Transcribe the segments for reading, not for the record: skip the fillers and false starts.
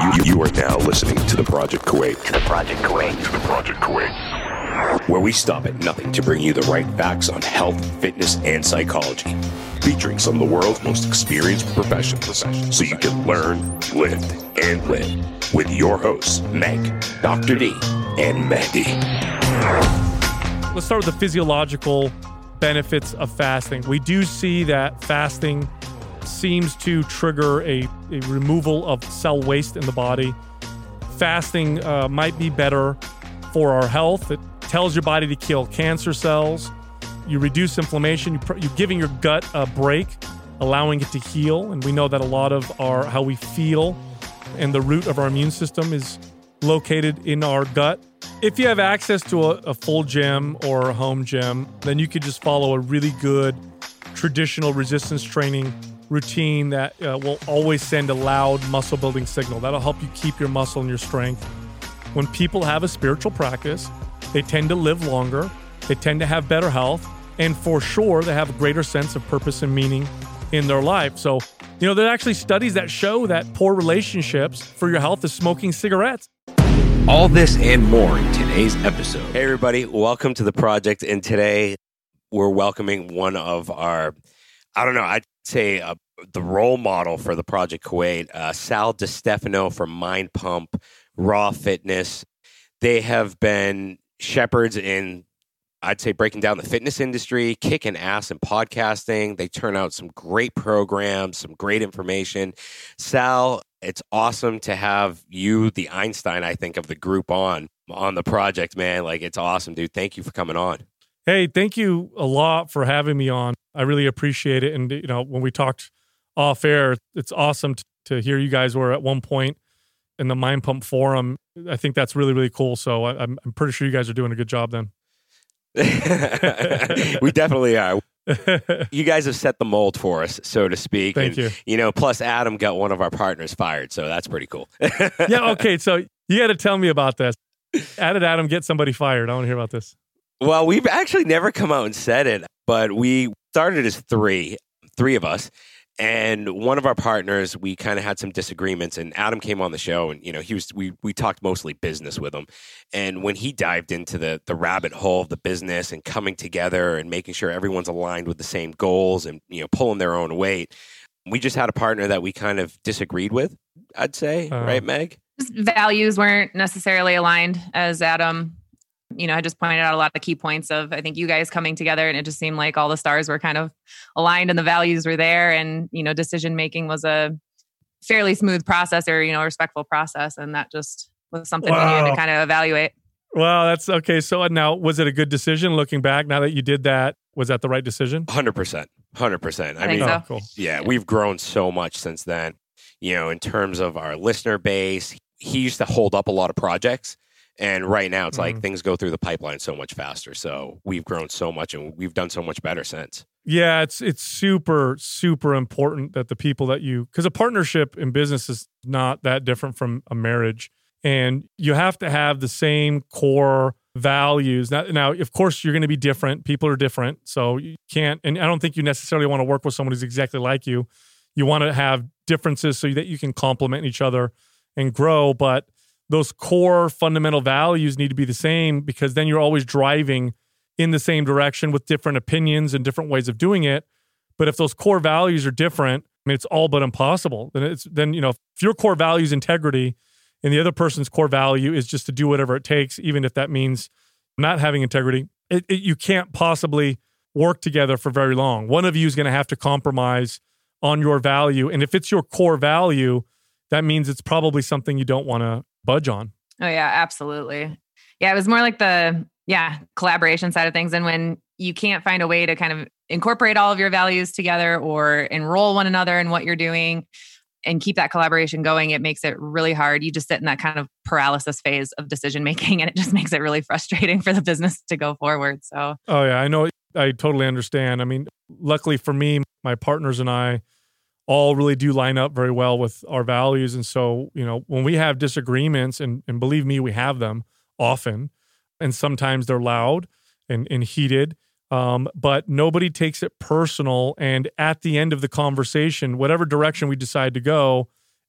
You are now listening to the Project Kuwait. Where we stop at nothing to bring you the right facts on health, fitness, and psychology. Featuring some of the world's most experienced professionals so you can learn, lift, and live. With your hosts, Meg, Dr. D, and Mehdi. Let's start with the physiological benefits of fasting. We do see that fasting seems to trigger a removal of cell waste in the body. Fasting might be better for our health. It tells your body to kill cancer cells. You reduce inflammation. You're giving your gut a break, allowing it to heal. And we know that a lot of how we feel and the root of our immune system is located in our gut. If you have access to a full gym or a home gym, then you could just follow a really good traditional resistance training routine that will always send a loud muscle building signal. That'll help you keep your muscle and your strength. When people have a spiritual practice, they tend to live longer, they tend to have better health, and for sure, they have a greater sense of purpose and meaning in their life. So, there are actually studies that show that poor relationships for your health is smoking cigarettes. All this and more in today's episode. Hey, everybody. Welcome to the project. And today we're welcoming one of our, I'd say the role model for the Project Kuwait, Sal DiStefano from Mind Pump, Raw Fitness. They have been shepherds in, I'd say, breaking down the fitness industry, kicking ass in podcasting. They turn out some great programs, some great information. Sal, it's awesome to have you, the Einstein, I think, of the group on the project, man. Like, it's awesome, dude. Thank you for coming on. Hey, thank you a lot for having me on. I really appreciate it. And, when we talked off air, it's awesome to hear you guys were at one point in the Mind Pump forum. I think that's really, really cool. So I'm pretty sure you guys are doing a good job then. We definitely are. You guys have set the mold for us, so to speak. Thank you. Plus Adam got one of our partners fired, so that's pretty cool. Yeah, okay. So you got to tell me about this. How did Adam get somebody fired? I want to hear about this. Well, we've actually never come out and said it, but we started as three of us. And one of our partners, we kind of had some disagreements, and Adam came on the show, and we talked mostly business with him. And when he dived into the rabbit hole of the business and coming together and making sure everyone's aligned with the same goals and pulling their own weight, we just had a partner that we kind of disagreed with, I'd say, right, Meg? Values weren't necessarily aligned, as Adam I just pointed out a lot of key points of, I think, you guys coming together, and it just seemed like all the stars were kind of aligned and the values were there, and, decision-making was a fairly smooth process or, respectful process. And that just was something we needed to kind of evaluate. Wow, that's okay. So now, was it a good decision looking back now that you did that? Was that the right decision? 100%. I mean, so. Cool. Yeah, we've grown so much since then, in terms of our listener base. He used to hold up a lot of projects. And right now, it's like things go through the pipeline so much faster. So we've grown so much, and we've done so much better since. Yeah, it's super, super important that the people that because a partnership in business is not that different from a marriage. And you have to have the same core values. Now, of course, you're going to be different. People are different. So you can't, and I don't think you necessarily want to work with someone who's exactly like you. You want to have differences so that you can complement each other and grow. But those core fundamental values need to be the same, because then you're always driving in the same direction with different opinions and different ways of doing it. But if those core values are different, it's all but impossible. Then if your core value is integrity and the other person's core value is just to do whatever it takes, even if that means not having integrity, you can't possibly work together for very long. One of you is going to have to compromise on your value. And if it's your core value, that means it's probably something you don't want to budge on. Oh yeah, absolutely. Yeah, it was more like the collaboration side of things. And when you can't find a way to kind of incorporate all of your values together or enroll one another in what you're doing and keep that collaboration going, it makes it really hard. You just sit in that kind of paralysis phase of decision making, and it just makes it really frustrating for the business to go forward. So, oh yeah, I know. I totally understand. I mean, luckily for me, my partners and I all really do line up very well with our values. And so, when we have disagreements, and believe me, we have them often, and sometimes they're loud and heated, but nobody takes it personal. And at the end of the conversation, whatever direction we decide to go,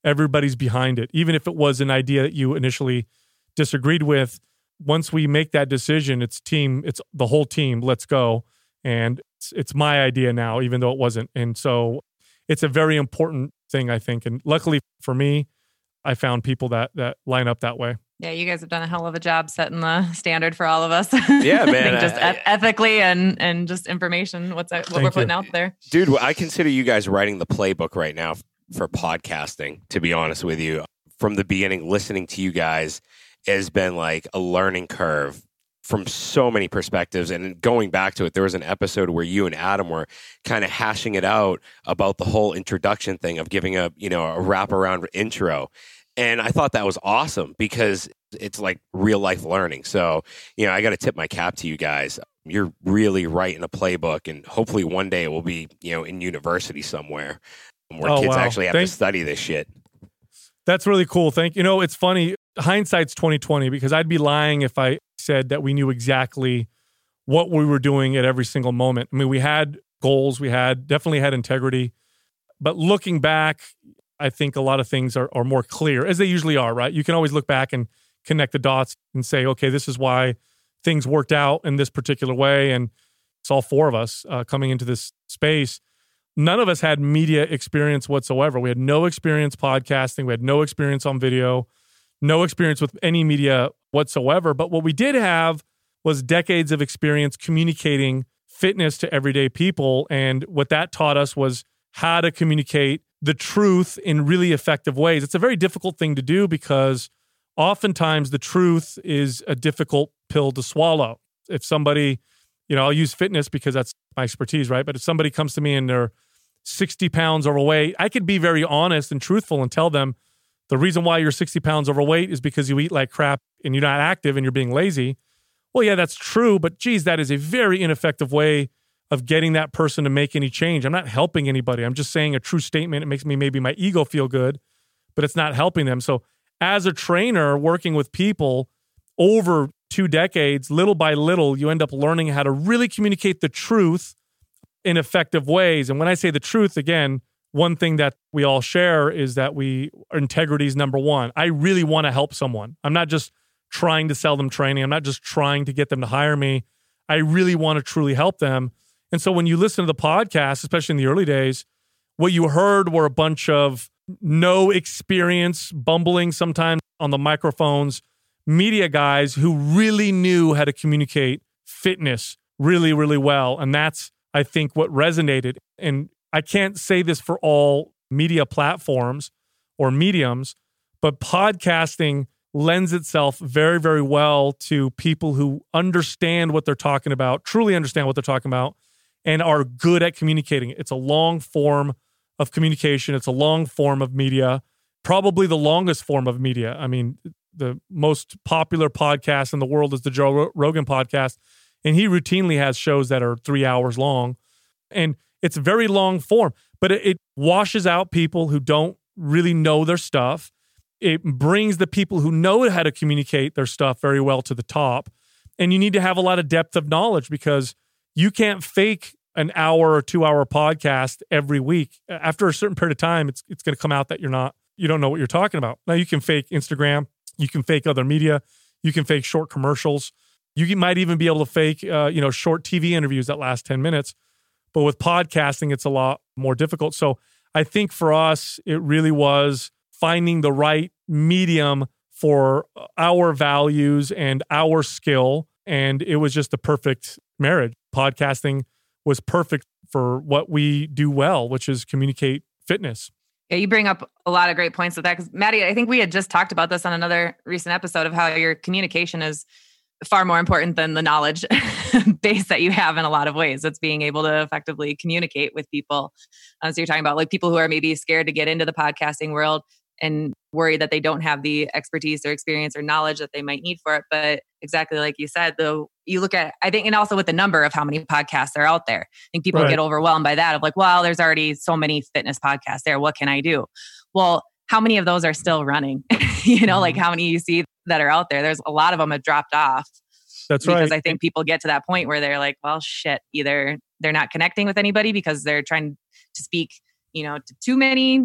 everybody's behind it. Even if it was an idea that you initially disagreed with, once we make that decision, it's the whole team, let's go. And it's my idea now, even though it wasn't. And so it's a very important thing, I think. And luckily for me, I found people that line up that way. Yeah, you guys have done a hell of a job setting the standard for all of us. Yeah, man. just ethically and just information, what we're putting out there. Dude, I consider you guys writing the playbook right now for podcasting, to be honest with you. From the beginning, listening to you guys has been like a learning curve from so many perspectives. And going back to it, there was an episode where you and Adam were kind of hashing it out about the whole introduction thing of giving a wraparound intro. And I thought that was awesome because it's like real life learning. So, I got to tip my cap to you guys. You're really writing a playbook, and hopefully one day it will be, in university somewhere where kids actually have to study this shit. That's really cool. It's funny. Hindsight's 2020, because I'd be lying if I said that we knew exactly what we were doing at every single moment. I mean, we had goals, we definitely had integrity, but looking back, I think a lot of things are more clear, as they usually are, right? You can always look back and connect the dots and say, okay, this is why things worked out in this particular way. And it's all four of us coming into this space. None of us had media experience whatsoever. We had no experience podcasting. We had no experience on video, no experience with any media whatsoever. But what we did have was decades of experience communicating fitness to everyday people. And what that taught us was how to communicate the truth in really effective ways. It's a very difficult thing to do because oftentimes the truth is a difficult pill to swallow. If somebody, I'll use fitness because that's my expertise, right? But if somebody comes to me and they're 60 pounds overweight, I could be very honest and truthful and tell them the reason why you're 60 pounds overweight is because you eat like crap and you're not active and you're being lazy. Well, yeah, that's true, but geez, that is a very ineffective way of getting that person to make any change. I'm not helping anybody. I'm just saying a true statement. It makes me maybe my ego feel good, but it's not helping them. So as a trainer working with people over 2 decades, little by little, you end up learning how to really communicate the truth in effective ways. And when I say the truth, again, one thing that we all share is that integrity is number one. I really want to help someone. I'm not just trying to sell them training. I'm not just trying to get them to hire me. I really want to truly help them. And so when you listen to the podcast, especially in the early days, what you heard were a bunch of no experience, bumbling sometimes on the microphones, media guys who really knew how to communicate fitness really, really well. And that's, I think, what resonated. And I can't say this for all media platforms or mediums, but podcasting lends itself very, very well to people who understand what they're talking about, truly understand what they're talking about, and are good at communicating. It's a long form of communication. It's a long form of media, probably the longest form of media. I mean, the most popular podcast in the world is the Joe Rogan podcast, and he routinely has shows that are 3 hours long. And it's very long form, but it washes out people who don't really know their stuff. It brings the people who know how to communicate their stuff very well to the top. And you need to have a lot of depth of knowledge because you can't fake an hour or 2 hour podcast every week. After a certain period of time, it's going to come out that you don't know what you're talking about. Now you can fake Instagram, you can fake other media, you can fake short commercials. You might even be able to fake, short TV interviews that last 10 minutes. But with podcasting, it's a lot more difficult. So I think for us, it really was finding the right medium for our values and our skill. And it was just the perfect marriage. Podcasting was perfect for what we do well, which is communicate fitness. Yeah, you bring up a lot of great points with that. Because Maddie, I think we had just talked about this on another recent episode of how your communication is far more important than the knowledge base that you have in a lot of ways. It's being able to effectively communicate with people. So you're talking about like people who are maybe scared to get into the podcasting world and worry that they don't have the expertise or experience or knowledge that they might need for it. But exactly like you said, though, you look at, I think, and also with the number of how many podcasts are out there, I think people get overwhelmed by that of like, well, there's already so many fitness podcasts there. What can I do? Well, how many of those are still running? Like how many you see that are out there? There's a lot of them have dropped off. That's right. Because I think people get to that point where they're like, well, shit, either they're not connecting with anybody because they're trying to speak, to too many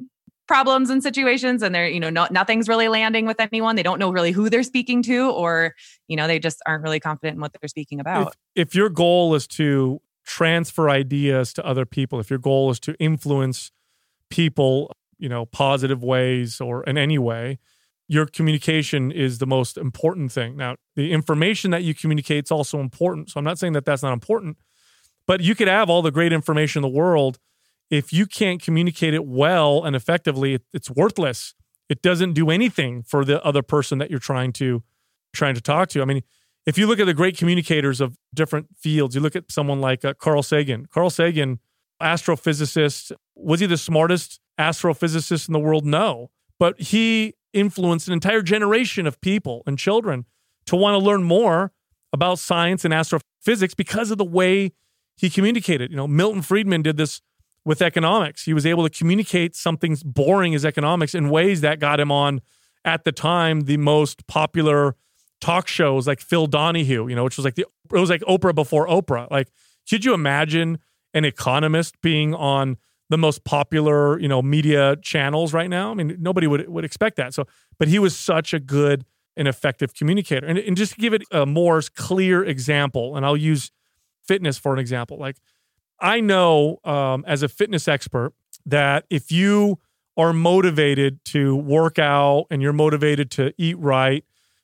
problems and situations, and they're, nothing's really landing with anyone. They don't know really who they're speaking to, or, they just aren't really confident in what they're speaking about. If your goal is to transfer ideas to other people, if your goal is to influence people, positive ways or in any way, your communication is the most important thing. Now, the information that you communicate is also important. So I'm not saying that that's not important, but you could have all the great information in the world. If you can't communicate it well and effectively, it's worthless. It doesn't do anything for the other person that you're trying to talk to. I mean, if you look at the great communicators of different fields, you look at someone like Carl Sagan. Carl Sagan, astrophysicist, was he the smartest astrophysicist in the world? No. But he influenced an entire generation of people and children to want to learn more about science and astrophysics because of the way he communicated. Milton Friedman did this with economics. He was able to communicate something boring as economics in ways that got him on, at the time, the most popular talk shows like Phil Donahue, which was it was like Oprah before Oprah. Like, could you imagine an economist being on the most popular, media channels right now? I mean, nobody would expect that. So, but he was such a good and effective communicator. And just to give it a more clear example, and I'll use fitness for an example. Like, I know as a fitness expert that if you are motivated to work out and you're motivated to eat right,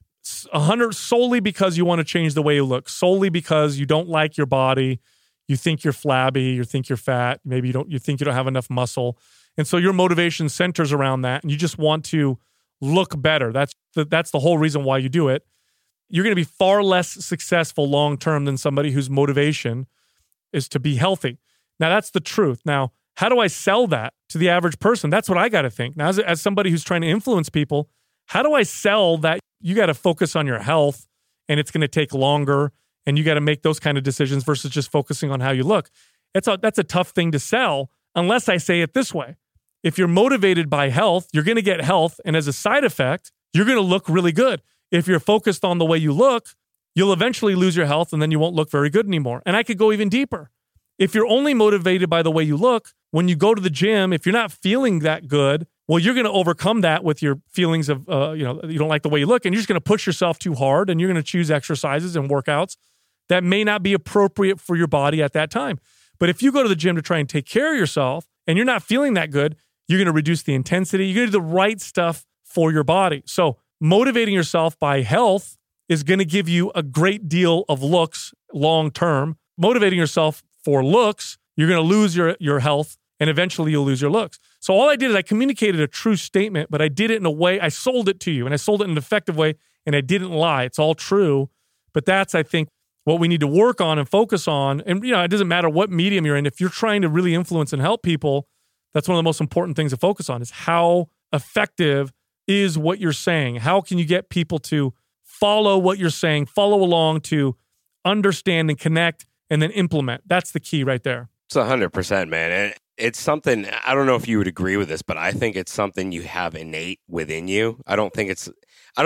solely because you want to change the way you look, solely because you don't like your body, you think you're flabby, you think you're fat, maybe you think you don't have enough muscle. And so your motivation centers around that and you just want to look better. That's the whole reason why you do it. You're going to be far less successful long-term than somebody whose motivation is to be healthy. Now, that's the truth. Now, how do I sell that to the average person? That's what I got to think. Now, as somebody who's trying to influence people, how do I sell that you got to focus on your health and it's going to take longer and you got to make those kind of decisions versus just focusing on how you look? That's a tough thing to sell unless I say it this way. If you're motivated by health, you're going to get health. And as a side effect, you're going to look really good. If you're focused on the way you look, you'll eventually lose your health and then you won't look very good anymore. And I could go even deeper. If you're only motivated by the way you look, when you go to the gym, if you're not feeling that good, well, you're going to overcome that with your feelings of, you don't like the way you look, and you're just going to push yourself too hard, and you're going to choose exercises and workouts that may not be appropriate for your body at that time. But if you go to the gym to try and take care of yourself, and you're not feeling that good, you're going to reduce the intensity. You're going to do the right stuff for your body. So motivating yourself by health is going to give you a great deal of looks long term. Motivating yourself for looks, you're going to lose your health, and eventually you'll lose your looks. So all I did is I communicated a true statement, but I did it in a way, I sold it to you, and I sold it in an effective way, and I didn't lie. It's all true. But that's, I think, what we need to work on and focus on. And, it doesn't matter what medium you're in. If you're trying to really influence and help people, that's one of the most important things to focus on is how effective is what you're saying. How can you get people to follow what you're saying, follow along, to understand and connect, and then implement? That's the key right there. It's 100%, man. And it's something, I don't know if you would agree with this, but I think it's something you have innate within you. I don't think it's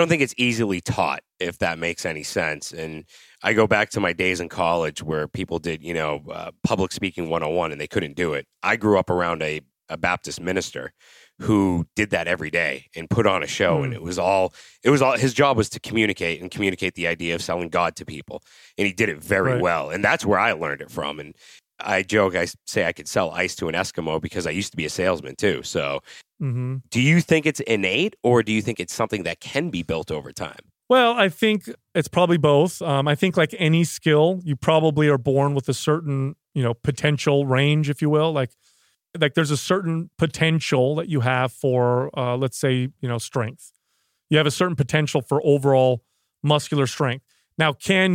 easily taught, if that makes any sense. And I go back to my days in college where people did, public speaking 101 and they couldn't do it. I grew up around a Baptist minister who did that every day and put on a show. And it was all, his job was to communicate the idea of selling God to people. And he did it very well. And that's where I learned it from. And I joke, I say I could sell ice to an Eskimo because I used to be a salesman too. So do you think it's innate, or do you think it's something that can be built over time? Well, I think it's probably both. I think like any skill, you probably are born with a certain, potential range, if you will. Like there's a certain potential that you have for, let's say, strength. You have a certain potential for overall muscular strength. Now,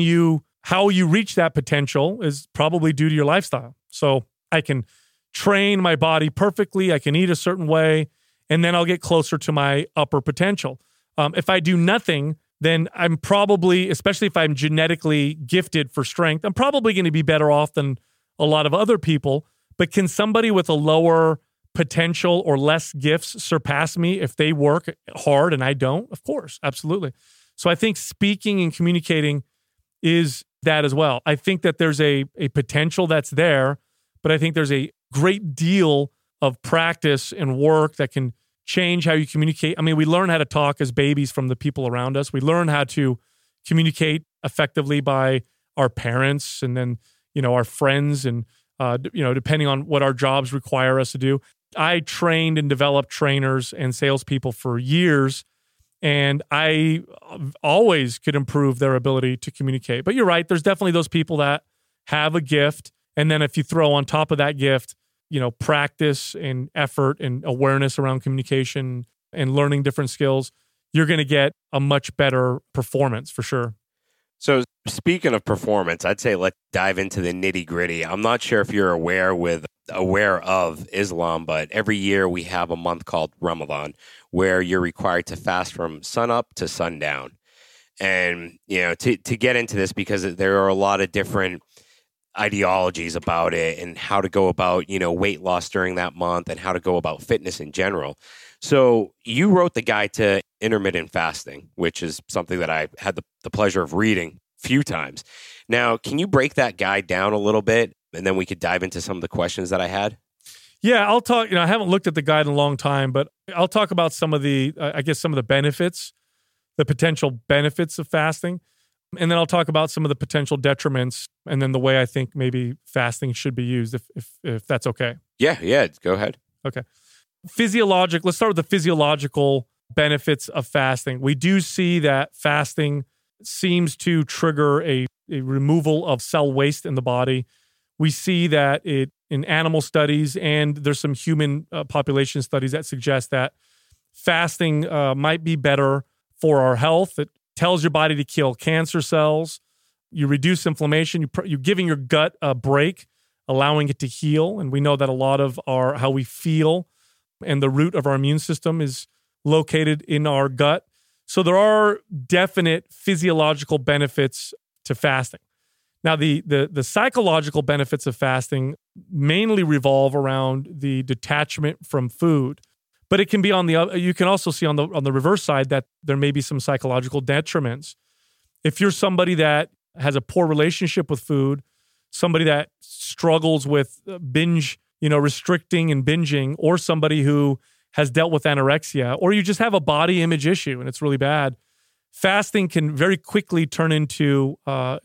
how you reach that potential is probably due to your lifestyle. So I can train my body perfectly. I can eat a certain way, and then I'll get closer to my upper potential. If I do nothing, then I'm probably, especially if I'm genetically gifted for strength, I'm probably going to be better off than a lot of other people. But can somebody with a lower potential or less gifts surpass me if they work hard and I don't? Of course, absolutely. So I think speaking and communicating is that as well. I think that there's a potential that's there, but I think there's a great deal of practice and work that can change how you communicate. I mean, we learn how to talk as babies from the people around us. We learn how to communicate effectively by our parents and then, our friends and, depending on what our jobs require us to do. I trained and developed trainers and salespeople for years, and I always could improve their ability to communicate. But you're right. There's definitely those people that have a gift. And then if you throw on top of that gift, practice and effort and awareness around communication and learning different skills, you're going to get a much better performance for sure. So speaking of performance, I'd say let's dive into the nitty gritty. I'm not sure if you're aware of Islam, but every year we have a month called Ramadan where you're required to fast from sunup to sundown. And, to get into this, because there are a lot of different ideologies about it and how to go about, weight loss during that month and how to go about fitness in general. So you wrote the guide to intermittent fasting, which is something that I had the pleasure of reading a few times. Now, can you break that guide down a little bit and then we could dive into some of the questions that I had? Yeah, I'll talk, I haven't looked at the guide in a long time, but I'll talk about some of the benefits, the potential benefits of fasting. And then I'll talk about some of the potential detriments and then the way I think maybe fasting should be used, if that's okay. Yeah, go ahead. Okay. Let's start with the physiological benefits of fasting. We do see that fasting seems to trigger a removal of cell waste in the body. We see that in animal studies, and there's some human population studies that suggest that fasting might be better for our health. It tells your body to kill cancer cells. You reduce inflammation. You're giving your gut a break, allowing it to heal. And we know that a lot of how we feel and the root of our immune system is located in our gut. So there are definite physiological benefits to fasting. Now, the psychological benefits of fasting mainly revolve around the detachment from food. But it can be you can also see on the reverse side that there may be some psychological detriments. If you're somebody that has a poor relationship with food, somebody that struggles with binge, restricting and binging, or somebody who has dealt with anorexia, or you just have a body image issue and it's really bad, fasting can very quickly turn into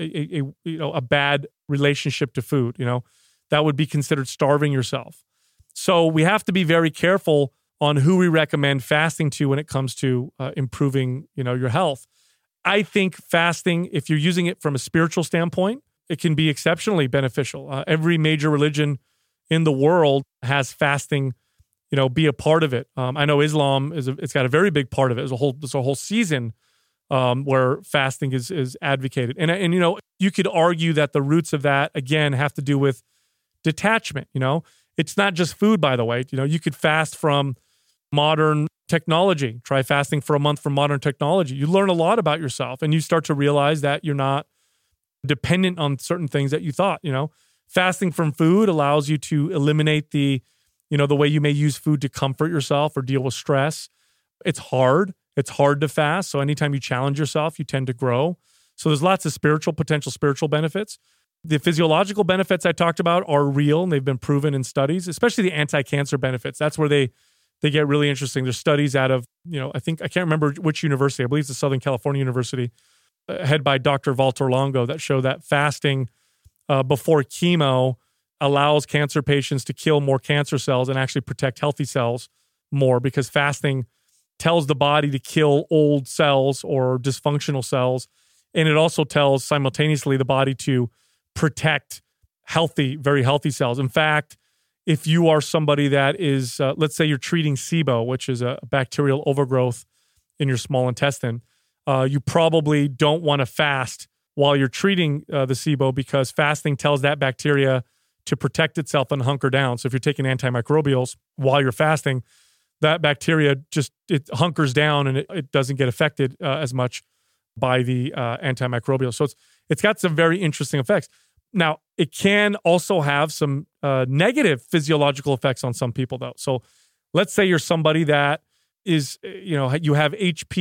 a bad relationship to food. That would be considered starving yourself. So we have to be very careful on who we recommend fasting to when it comes to improving, your health. I think fasting, if you're using it from a spiritual standpoint, it can be exceptionally beneficial. Every major religion in the world has fasting, be a part of it. I know Islam it's got a very big part of it. There's a whole season where fasting is advocated, and you could argue that the roots of that again have to do with detachment. It's not just food, by the way. You could fast from modern technology. Try fasting for a month from modern technology. You learn a lot about yourself and you start to realize that you're not dependent on certain things that you thought. Fasting from food allows you to eliminate the way you may use food to comfort yourself or deal with stress. It's hard. It's hard to fast. So anytime you challenge yourself, you tend to grow. So there's lots of potential spiritual benefits. The physiological benefits I talked about are real and they've been proven in studies, especially the anti-cancer benefits. That's where they get really interesting. There's studies out of, I can't remember which university. I believe it's the Southern California University, head by Dr. Walter Longo, that show that fasting before chemo allows cancer patients to kill more cancer cells and actually protect healthy cells more, because fasting tells the body to kill old cells or dysfunctional cells. And it also tells simultaneously the body to protect very healthy cells. In fact, if you are somebody that is, let's say you're treating SIBO, which is a bacterial overgrowth in your small intestine, you probably don't want to fast while you're treating the SIBO, because fasting tells that bacteria to protect itself and hunker down. So if you're taking antimicrobials while you're fasting, that bacteria it hunkers down and it doesn't get affected as much by the antimicrobial. So it's got some very interesting effects. Now, it can also have some negative physiological effects on some people, though. So let's say you're somebody that is, you have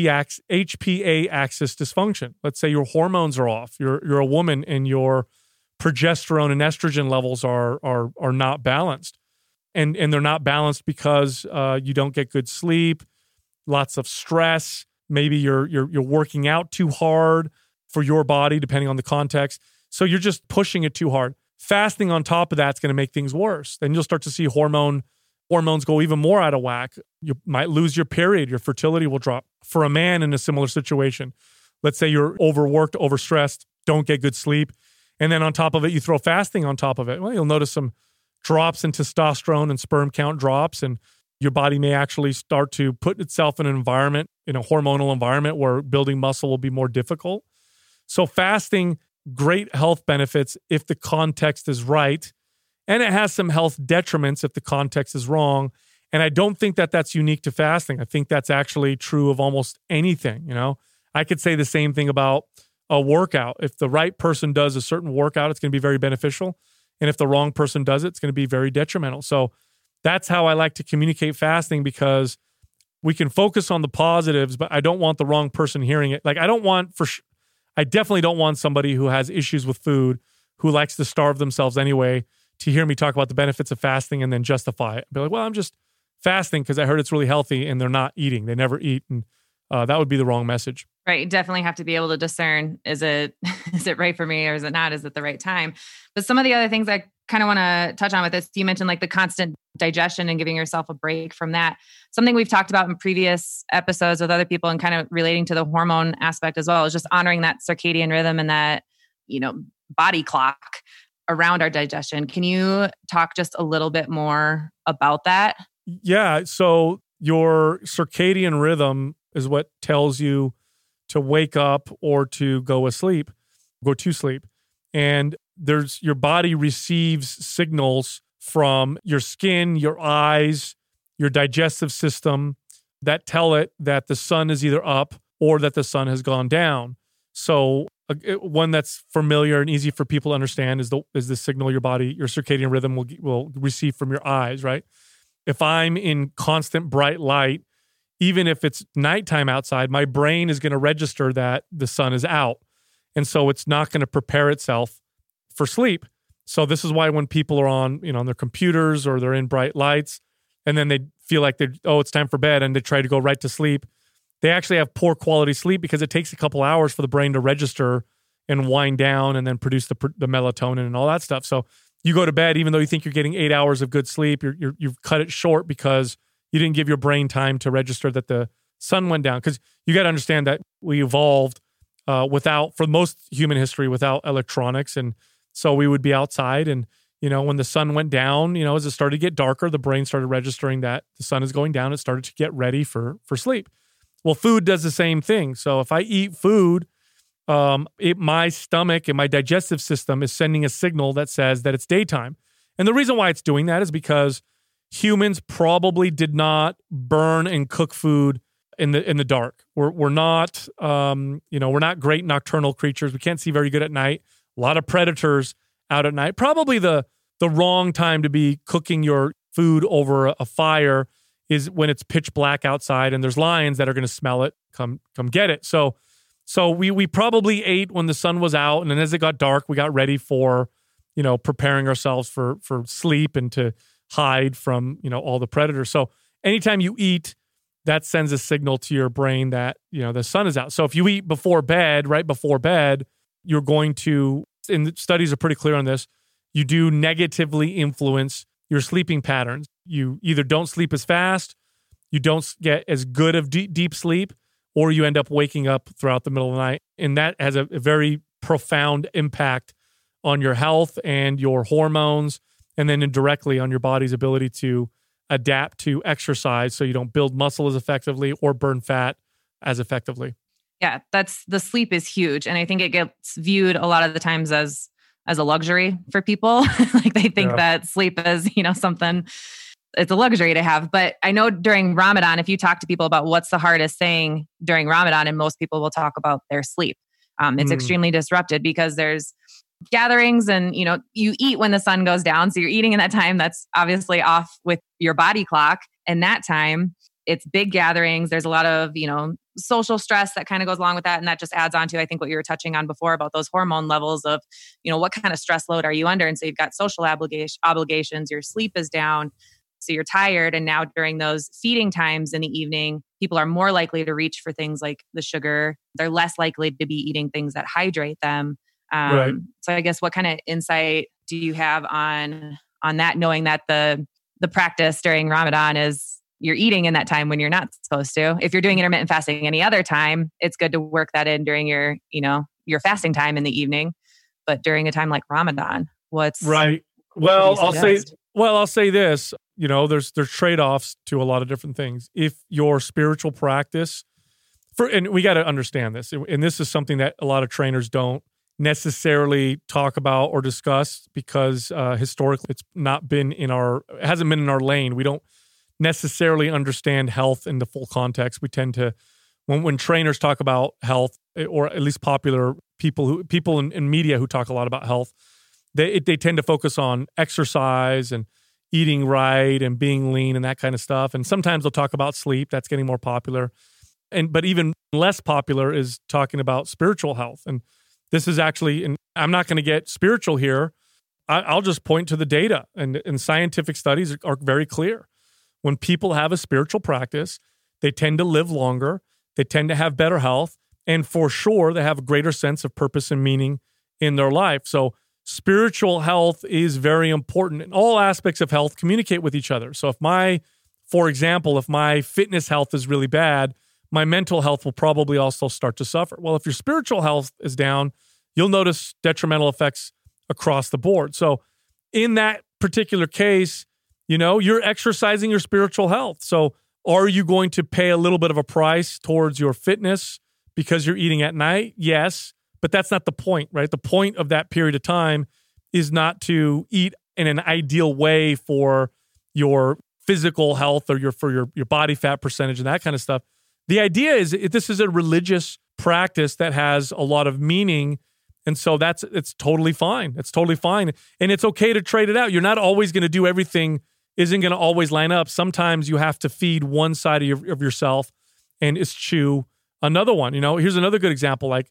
HPA axis dysfunction. Let's say your hormones are off. You're a woman and your progesterone and estrogen levels are not balanced. and they're not balanced because you don't get good sleep, lots of stress. Maybe you're working out too hard for your body, depending on the context. So you're just pushing it too hard. Fasting on top of that's going to make things worse. Then you'll start to see hormones go even more out of whack. You might lose your period. Your fertility will drop. For a man in a similar situation, let's say you're overworked, overstressed, don't get good sleep, and then on top of it, you throw fasting on top of it. Well, you'll notice some drops in testosterone and sperm count drops, and your body may actually start to put itself in an environment, in a hormonal environment where building muscle will be more difficult. So fasting, great health benefits if the context is right, and it has some health detriments if the context is wrong. And I don't think that that's unique to fasting. I think that's actually true of almost anything. You know, I could say the same thing about a workout. If the right person does a certain workout, it's going to be very beneficial. And if the wrong person does it, it's going to be very detrimental. So that's how I like to communicate fasting, because we can focus on the positives, but I don't want the wrong person hearing it. Like, I definitely don't want somebody who has issues with food, who likes to starve themselves anyway, to hear me talk about the benefits of fasting and then justify it. Be like, well, I'm just fasting because I heard it's really healthy, and they're not eating. They never eat. And that would be the wrong message. Right. You definitely have to be able to discern, is it right for me or is it not? Is it the right time? But some of the other things I kind of want to touch on with this, you mentioned like the constant digestion and giving yourself a break from that. Something we've talked about in previous episodes with other people and kind of relating to the hormone aspect as well, is just honoring that circadian rhythm and that, body clock around our digestion. Can you talk just a little bit more about that? Yeah. So your circadian rhythm is what tells you to wake up or to go to sleep. And your body receives signals from your skin, your eyes, your digestive system that tell it that the sun is either up or that the sun has gone down. So one that's familiar and easy for people to understand is the signal your circadian rhythm will receive from your eyes, right? If I'm in constant bright light, even if it's nighttime outside, my brain is going to register that the sun is out. And so it's not going to prepare itself for sleep. So this is why when people are on their computers or they're in bright lights, and then they feel like it's time for bed, and they try to go right to sleep, they actually have poor quality sleep because it takes a couple hours for the brain to register and wind down and then produce the melatonin and all that stuff. So you go to bed, even though you think you're getting 8 hours of good sleep, you've cut it short because you didn't give your brain time to register that the sun went down. Because you got to understand that we evolved for most human history, without electronics. And so we would be outside, and, when the sun went down, as it started to get darker, the brain started registering that the sun is going down. It started to get ready for sleep. Well, food does the same thing. So if I eat food, my stomach and my digestive system is sending a signal that says that it's daytime. And the reason why it's doing that is because humans probably did not burn and cook food in the dark. We're not we're not great nocturnal creatures. We can't see very good at night. A lot of predators out at night. Probably the wrong time to be cooking your food over a fire is when it's pitch black outside and there's lions that are going to smell it, come get it. So we probably ate when the sun was out, and then as it got dark, we got ready for, preparing ourselves for sleep and to hide from, all the predators. So anytime you eat, that sends a signal to your brain that, the sun is out. So if you eat right before bed, you're going to, and the studies are pretty clear on this, you do negatively influence your sleeping patterns. You either don't sleep as fast, you don't get as good of deep sleep, or you end up waking up throughout the middle of the night. And that has a very profound impact on your health and your hormones, and then indirectly on your body's ability to adapt to exercise so you don't build muscle as effectively or burn fat as effectively. Yeah, the sleep is huge. And I think it gets viewed a lot of the times as a luxury for people. Like they think that sleep is, something, it's a luxury to have. But I know during Ramadan, if you talk to people about what's the hardest thing during Ramadan, and most people will talk about their sleep. It's extremely disrupted because there's gatherings and, you eat when the sun goes down. So you're eating in that time that's obviously off with your body clock. And that time it's big gatherings. There's a lot of, social stress that kind of goes along with that. And that just adds on to, I think, what you were touching on before about those hormone levels of, what kind of stress load are you under? And so you've got social obligations, your sleep is down. So you're tired. And now during those feeding times in the evening, people are more likely to reach for things like the sugar. They're less likely to be eating things that hydrate them. Right. So I guess what kind of insight do you have on that, knowing that the practice during Ramadan is you're eating in that time when you're not supposed to? If you're doing intermittent fasting any other time, it's good to work that in during your fasting time in the evening. But during a time like Ramadan, what's right? Well, I'll say this. There's trade-offs to a lot of different things. If your spiritual practice, and we got to understand this, and this is something that a lot of trainers don't necessarily talk about or discuss because historically it hasn't been in our lane. We don't necessarily understand health in the full context. We tend to, when trainers talk about health, or at least popular people in media who talk a lot about health, they tend to focus on exercise and eating right and being lean and that kind of stuff. And sometimes they'll talk about sleep. That's getting more popular. But even less popular is talking about spiritual health. And this is actually, and I'm not going to get spiritual here. I'll just point to the data, and scientific studies are very clear. When people have a spiritual practice, they tend to live longer, they tend to have better health, and for sure, they have a greater sense of purpose and meaning in their life. So spiritual health is very important, and all aspects of health communicate with each other. So for example, if my fitness health is really bad, my mental health will probably also start to suffer. Well, if your spiritual health is down, you'll notice detrimental effects across the board. So in that particular case, you're exercising your spiritual health. So are you going to pay a little bit of a price towards your fitness because you're eating at night? Yes, but that's not the point, right? The point of that period of time is not to eat in an ideal way for your physical health or for your body fat percentage and that kind of stuff. The idea is this is a religious practice that has a lot of meaning. And so it's totally fine. It's totally fine. And it's okay to trade it out. You're not always going to do everything, isn't going to always line up. Sometimes you have to feed one side of yourself and eschew another one. Here's another good example. Like,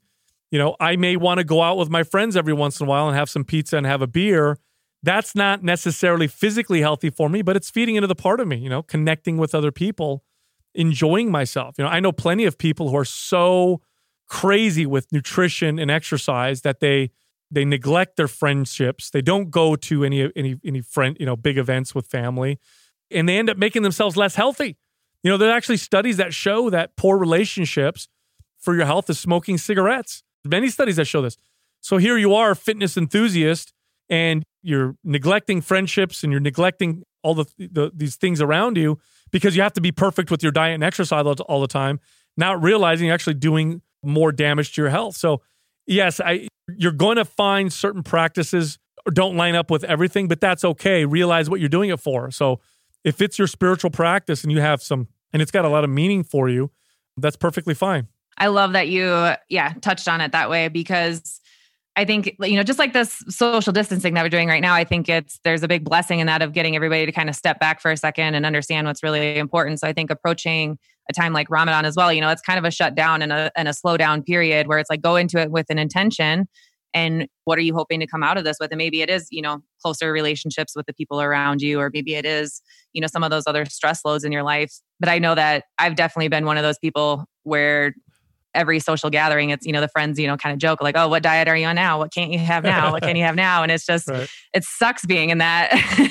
I may want to go out with my friends every once in a while and have some pizza and have a beer. That's not necessarily physically healthy for me, but it's feeding into the part of me, connecting with other people, enjoying myself. I know plenty of people who are so crazy with nutrition and exercise that they neglect their friendships. They don't go to any friend, big events with family, and they end up making themselves less healthy. There are actually studies that show that poor relationships for your health is smoking cigarettes. Many studies that show this. So here you are, a fitness enthusiast, and you're neglecting friendships and you're neglecting all these things around you because you have to be perfect with your diet and exercise all the time, not realizing you're actually doing more damage to your health. So yes, you're going to find certain practices don't line up with everything, but that's okay. Realize what you're doing it for. So if it's your spiritual practice and you have and it's got a lot of meaning for you, that's perfectly fine. I love that you, touched on it that way, because I think, just like this social distancing that we're doing right now, I think there's a big blessing in that of getting everybody to kind of step back for a second and understand what's really important. So I think approaching a time like Ramadan as well, it's kind of a shutdown and a slow down period where it's like go into it with an intention. And what are you hoping to come out of this with? And maybe it is, closer relationships with the people around you, or maybe it is, some of those other stress loads in your life. But I know that I've definitely been one of those people where every social gathering, it's, the friends, kind of joke like, oh, what diet are you on now? What can't you have now? What can you have now? And it's just, right. It sucks being in that,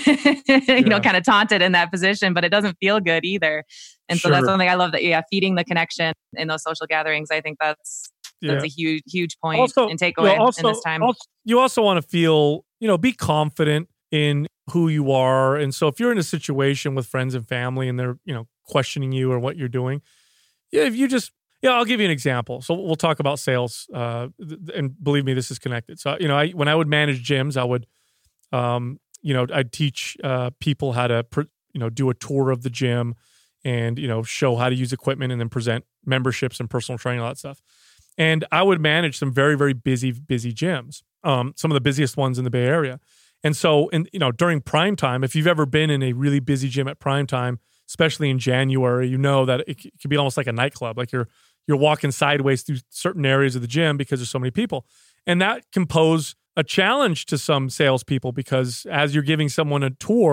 kind of taunted in that position, but it doesn't feel good either. And so that's something I love that, feeding the connection in those social gatherings. I think that's a huge, huge point and takeaway in this time. You also want to feel, be confident in who you are. And so if you're in a situation with friends and family and they're, questioning you or what you're doing, if you just, I'll give you an example. So we'll talk about sales, and believe me, this is connected. So, when I would manage gyms, I would, I'd teach people how to, do a tour of the gym and, show how to use equipment and then present memberships and personal training, all that stuff. And I would manage some very, very busy gyms, some of the busiest ones in the Bay Area. And so, during prime time, if you've ever been in a really busy gym at prime time, especially in January, that it can be almost like a nightclub. Like you're walking sideways through certain areas of the gym because there's so many people. And that can pose a challenge to some salespeople because as you're giving someone a tour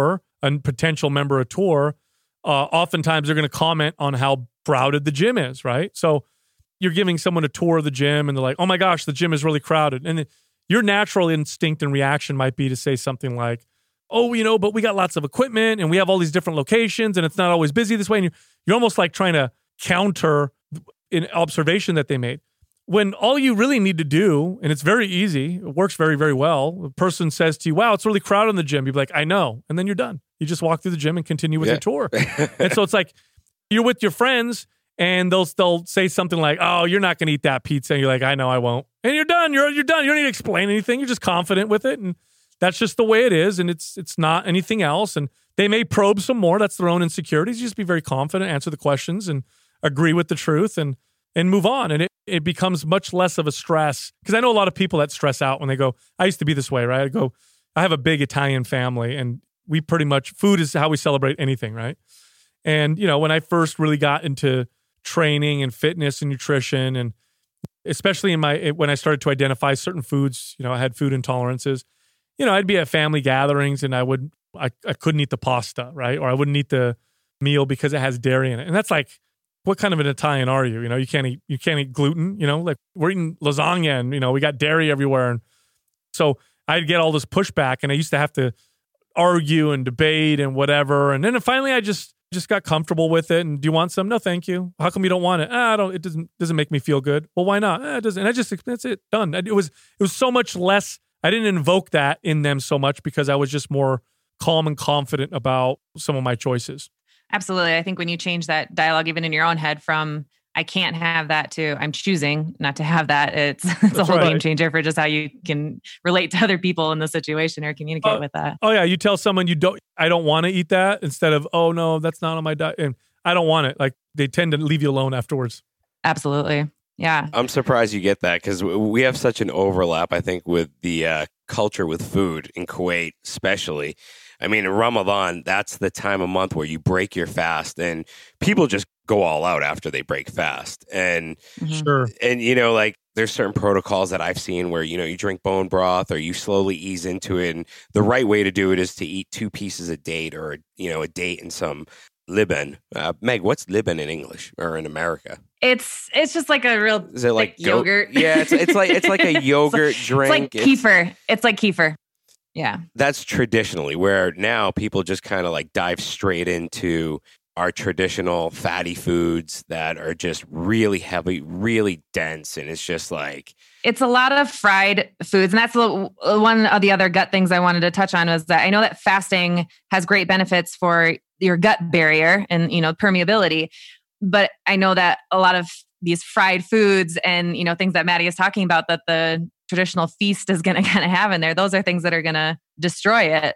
a potential member of tour, oftentimes they're going to comment on how crowded the gym is, right? So you're giving someone a tour of the gym and they're like, oh my gosh, the gym is really crowded. And your natural instinct and reaction might be to say something like, oh, but we got lots of equipment and we have all these different locations and it's not always busy this way. And you're almost like trying to counter an observation that they made. When all you really need to do, and it's very easy, it works very, very well. The person says to you, wow, it's really crowded in the gym. You'd be like, I know. And then you're done. You just walk through the gym and continue with your tour. And so it's like you're with your friends and they'll say something like, oh, you're not going to eat that pizza. And you're like, I know I won't. And you're done. You're done. You don't need to explain anything. You're just confident with it. And that's just the way it is. And it's not anything else. And they may probe some more. That's their own insecurities. You just be very confident, answer the questions and agree with the truth and move on. And it becomes much less of a stress. Because I know a lot of people that stress out when they go, I used to be this way, right? I have a big Italian family and we pretty much, food is how we celebrate anything, right? And, when I first really got into training and fitness and nutrition, and especially when I started to identify certain foods, I had food intolerances, I'd be at family gatherings and I couldn't eat the pasta, right? Or I wouldn't eat the meal because it has dairy in it. And that's like, what kind of an Italian are you? You can't eat gluten, like we're eating lasagna and, we got dairy everywhere. And so I'd get all this pushback and I used to have to argue and debate and whatever. And then finally I just got comfortable with it. And do you want some? No, thank you. How come you don't want it? It doesn't make me feel good. Well, why not? It doesn't. And that's it. Done. It was so much less. I didn't invoke that in them so much because I was just more calm and confident about some of my choices. Absolutely. I think when you change that dialogue, even in your own head, from I can't have that to I'm choosing not to have that, it's a whole game changer for just how you can relate to other people in the situation or communicate with that. Oh yeah. You tell someone I don't want to eat that instead of, oh no, that's not on my diet. And I don't want it. Like they tend to leave you alone afterwards. Absolutely. Yeah. I'm surprised you get that because we have such an overlap, I think, with the culture with food in Kuwait, especially. I mean, in Ramadan, that's the time of month where you break your fast and people just go all out after they break fast. And sure. And, like there's certain protocols that I've seen where, you drink bone broth or you slowly ease into it. And the right way to do it is to eat 2 pieces a date or, a date and some liban. Meg, what's liban in English or in America? It's just like a real is it like yogurt? Yeah, it's like a yogurt drink. It's like kefir. It's like kefir. Yeah. That's traditionally where now people just kind of like dive straight into our traditional fatty foods that are just really heavy, really dense. And it's just like... It's a lot of fried foods. And that's one of the other gut things I wanted to touch on was that I know that fasting has great benefits for your gut barrier and, permeability. But I know that a lot of these fried foods and, things that Maddie is talking about that the traditional feast is going to kind of have in there, those are things that are going to destroy it.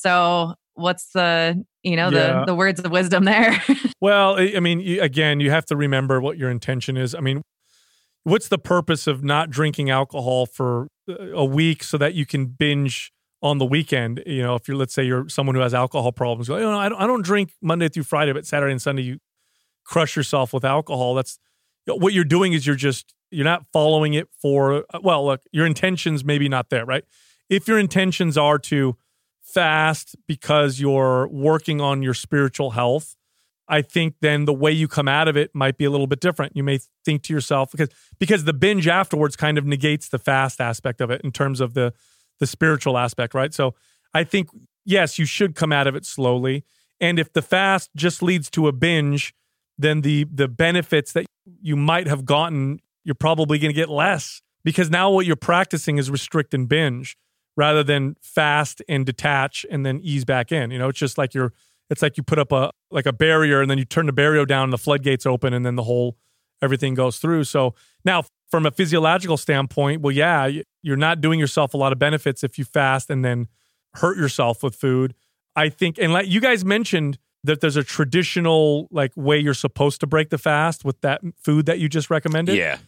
So what's the words of wisdom there? Well, I mean, you have to remember what your intention is. I mean, what's the purpose of not drinking alcohol for a week so that you can binge on the weekend? If let's say you're someone who has alcohol problems, I don't drink Monday through Friday, but Saturday and Sunday you crush yourself with alcohol. That's what you're doing is you're not following it for, look, your intentions maybe not there, right? If your intentions are to fast because you're working on your spiritual health, I think then the way you come out of it might be a little bit different. You may think to yourself, because the binge afterwards kind of negates the fast aspect of it in terms of the spiritual aspect, right? So I think, yes, you should come out of it slowly. And if the fast just leads to a binge, then the benefits that you might have gotten, you're probably going to get less because now what you're practicing is restrict and binge rather than fast and detach and then ease back in. It's just like it's like you put up a barrier and then you turn the barrier down and the floodgates open and then everything goes through. So now from a physiological standpoint, well, yeah, you're not doing yourself a lot of benefits if you fast and then hurt yourself with food. I think, and like you guys mentioned, that there's a traditional way you're supposed to break the fast with that food that you just recommended. Yeah.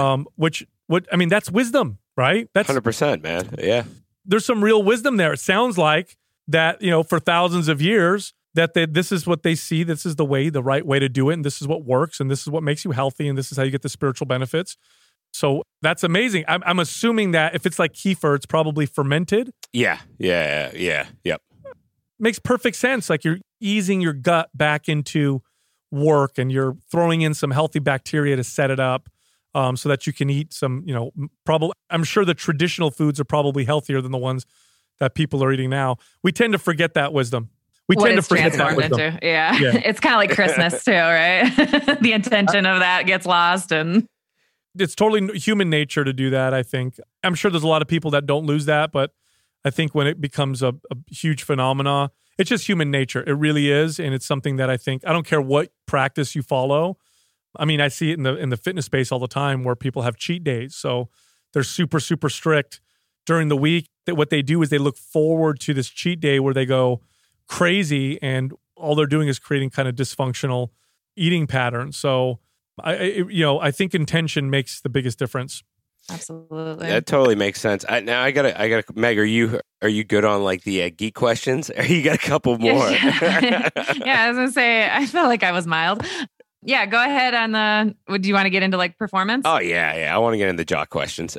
That's wisdom, right? That's 100%, man. Yeah. There's some real wisdom there. It sounds like that, for thousands of years that this is what they see. This is the right way to do it. And this is what works. And this is what makes you healthy. And this is how you get the spiritual benefits. So that's amazing. I'm assuming that if it's like kefir, it's probably fermented. Yeah. Yep. makes perfect sense. Like you're easing your gut back into work and you're throwing in some healthy bacteria to set it up so that you can eat some, probably, I'm sure the traditional foods are probably healthier than the ones that people are eating now. We tend to forget that wisdom. We tend to forget that wisdom. Yeah. It's kind of like Christmas too, right? The intention of that gets lost, and it's totally human nature to do that, I think. I'm sure there's a lot of people that don't lose that, but I think when it becomes a huge phenomena, it's just human nature. It really is. And it's something that I think, I don't care what practice you follow. I mean, I see it in the fitness space all the time where people have cheat days. So they're super, super strict during the week. That what they do is they look forward to this cheat day where they go crazy and all they're doing is creating kind of dysfunctional eating patterns. So I think intention makes the biggest difference. Absolutely. That totally makes sense. Now I gotta, Meg, are you good on like the geek questions? Or you got a couple more? Yeah, I was gonna say, I felt like I was mild. Yeah, go ahead on do you want to get into like performance? Oh yeah. I want to get into jock questions.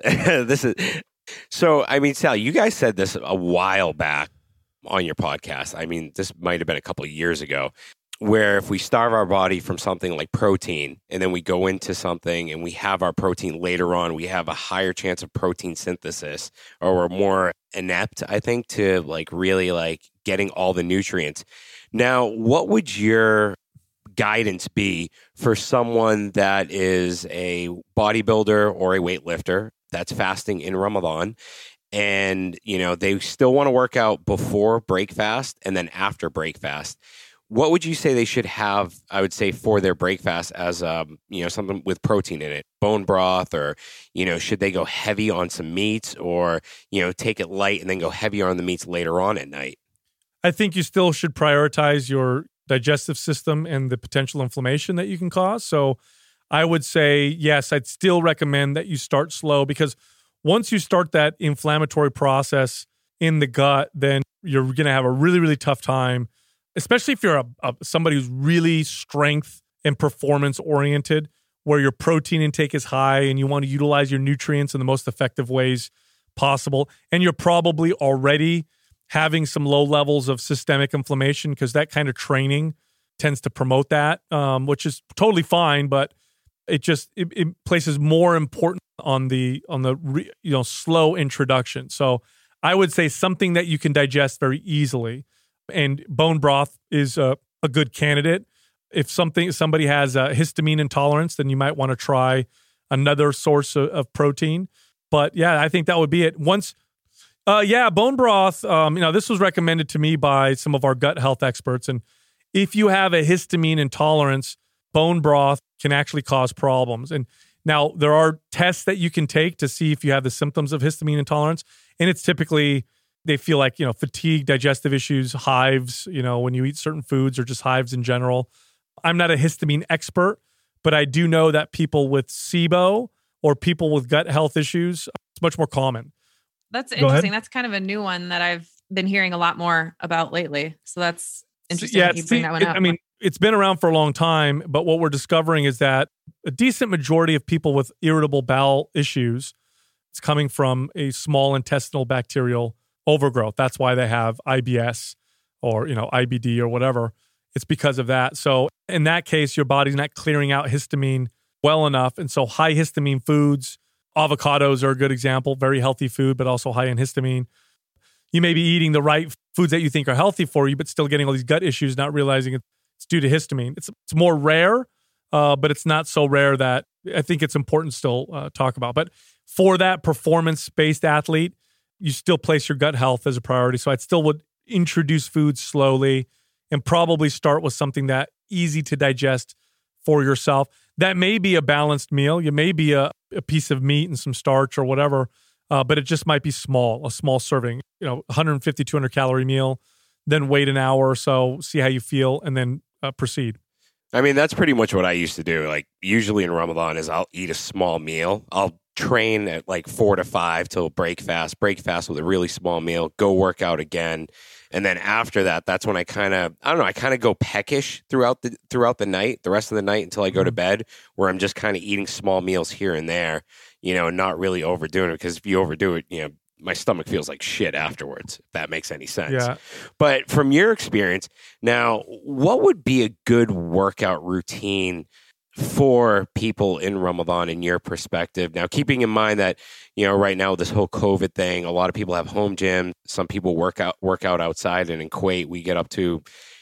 So, I mean, Sal, you guys said this a while back on your podcast. I mean, this might have been a couple of years ago, where if we starve our body from something like protein and then we go into something and we have our protein later on, we have a higher chance of protein synthesis, or we're more inept, I think, to like really like getting all the nutrients. Now, what would your guidance be for someone that is a bodybuilder or a weightlifter that's fasting in Ramadan, and they still want to work out before break fast and then after break fast? What would you say they should have, I would say, for their break fast as something with protein in it, bone broth, or should they go heavy on some meats, or take it light and then go heavier on the meats later on at night? I think you still should prioritize your digestive system and the potential inflammation that you can cause. So I would say, yes, I'd still recommend that you start slow, because once you start that inflammatory process in the gut, then you're going to have a really, really tough time, especially if you're somebody who's really strength and performance oriented, where your protein intake is high and you want to utilize your nutrients in the most effective ways possible. And you're probably already having some low levels of systemic inflammation, because that kind of training tends to promote that, which is totally fine, but it places more importance on the slow introduction. So I would say something that you can digest very easily, and bone broth is a good candidate. If somebody has a histamine intolerance, then you might want to try another source of protein. But yeah, I think that would be it. Bone broth. This was recommended to me by some of our gut health experts, and if you have a histamine intolerance, bone broth can actually cause problems. And now there are tests that you can take to see if you have the symptoms of histamine intolerance. And it's typically, they feel like, fatigue, digestive issues, hives, when you eat certain foods, or just hives in general. I'm not a histamine expert, but I do know that people with SIBO or people with gut health issues, it's much more common. That's interesting. That's kind of a new one that I've been hearing a lot more about lately. So that's interesting that you bring that one up. I mean, it's been around for a long time, but what we're discovering is that a decent majority of people with irritable bowel issues, it's coming from a small intestinal bacterial overgrowth. That's why they have IBS or, IBD or whatever. It's because of that. So in that case, your body's not clearing out histamine well enough. And so high histamine foods, avocados are a good example, very healthy food, but also high in histamine. You may be eating the right foods that you think are healthy for you, but still getting all these gut issues, not realizing it's due to histamine. It's more rare, but it's not so rare that I think it's important still talk about. But for that performance-based athlete, you still place your gut health as a priority. So I still would introduce foods slowly and probably start with something that easy to digest for yourself. That may be a balanced meal. You may be a piece of meat and some starch or whatever, but it just might be a small serving, 150, 200 calorie meal, then wait an hour or so, see how you feel, and then proceed. I mean, that's pretty much what I used to do. Like usually in Ramadan is I'll eat a small meal. I'll train at like 4 to 5 till break fast with a really small meal, go work out again. And then after that, that's when I kind of go peckish throughout the night, the rest of the night until I go to bed, where I'm just kind of eating small meals here and there, not really overdoing it, because if you overdo it, my stomach feels like shit afterwards, if that makes any sense. Yeah. But from your experience, now, what would be a good workout routine for people in Ramadan in your perspective? Now, keeping in mind that, right now with this whole COVID thing, a lot of people have home gyms. Some people work out outside, and in Kuwait, we get up to